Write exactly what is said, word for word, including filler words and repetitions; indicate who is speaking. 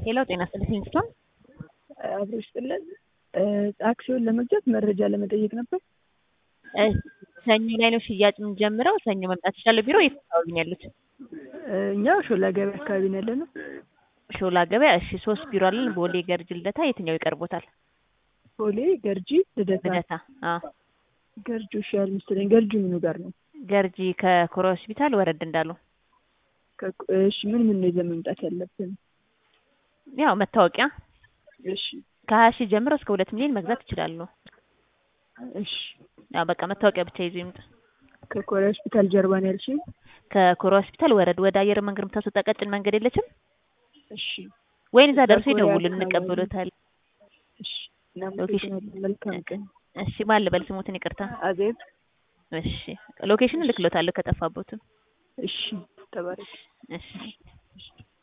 Speaker 1: ሄሎ ጤና ይስጥልኝ ኪንግስቶን።
Speaker 2: አብሮ ይስጥልን። አክሲዮን ለመግዛት መረጃ ለመጠየቅ ነበር።
Speaker 1: ሰኞ ላይ ነው ሽያጭ የምንጀምረው። ሰኞ መምጣት ይችላል። ቢሮ የት አካባቢ ነው ያሉት?
Speaker 2: እኛ ሾላ ገበያ አካባቢ ነው ያለነው።
Speaker 1: ሾላ ገበያ። እሺ ሶስት ቢሮ አለን። ቦሌ፣ ገርጂ፣ ልደታ። የትኛው ይቀርቦታል?
Speaker 2: ቦሌ፣ ገርጂ፣ ልደታ።
Speaker 1: ልደታ። አዎ
Speaker 2: ገርጂ ይሻላል መሰለኝ። ገርጂ ምኑ ጋር ነው?
Speaker 1: ገርጂ ከኮሮ ሆስፒታል ወረድ እንዳሉ።
Speaker 2: እሺ ምን ምን ነው ይዘን መምጣት ያለብን?
Speaker 1: ያው መታወቂያ
Speaker 2: እሺ
Speaker 1: ከሀያ ሺህ ጀምሮ እስከ ሁለት ሚሊዮን መግዛት ይችላሉ።
Speaker 2: እሺ
Speaker 1: ያው በቃ መታወቂያ ብቻ ይዙ ይምጡ።
Speaker 2: ከኮሮ ሆስፒታል ጀርባ ነው ያልሽኝ?
Speaker 1: ከኮሮ ሆስፒታል ወረድ ወደ አየር መንገድ የምታስወጣ ቀጭን መንገድ የለችም?
Speaker 2: እሺ
Speaker 1: ወይን እዛ ደርሶ ይደውሉ እንቀበሎታል።
Speaker 2: እሺ ሎኬሽን መልካም ቀን።
Speaker 1: እሺ ማን ልበል ስሙትን? ይቅርታ
Speaker 2: አዜብ።
Speaker 1: እሺ ሎኬሽን ልክሎታለሁ ከጠፋቦትም።
Speaker 2: እሺ ተባረክ።
Speaker 1: እሺ